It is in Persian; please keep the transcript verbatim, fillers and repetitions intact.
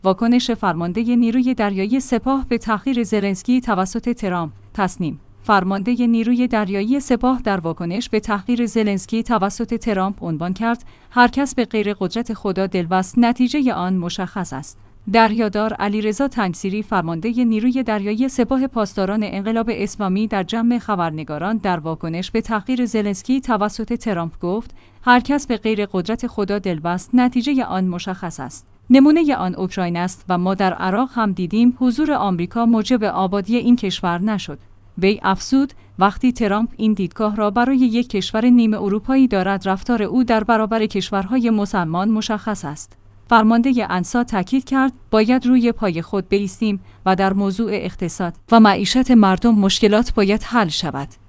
واکنش فرمانده نیروی دریایی سپاه به تحقیر زلنسکی توسط ترامپ. تصنیم: فرمانده نیروی دریایی سپاه در واکنش به تحقیر زلنسکی توسط ترامپ عنوان کرد: هر کس به غیر قدرت خدا دلبست، نتیجه آن مشخص است. دریادار علیرضا تنگسیری، فرمانده نیروی دریایی سپاه پاسداران انقلاب اسلامی، در جمع خبرنگاران در واکنش به تحقیر زلنسکی توسط ترامپ گفت: هر کس به غیر قدرت خدا دلبست، نتیجه آن مشخص است. نمونه آن اوکراین است و ما در عراق هم دیدیم حضور آمریکا موجب آبادی این کشور نشد. وی افزود: وقتی ترامپ این دیدگاه را برای یک کشور نیمه اروپایی دارد، رفتار او در برابر کشورهای مسلمان مشخص است. فرمانده انسا تاکید کرد: باید روی پای خود بایستیم و در موضوع اقتصاد و معیشت مردم مشکلات باید حل شود.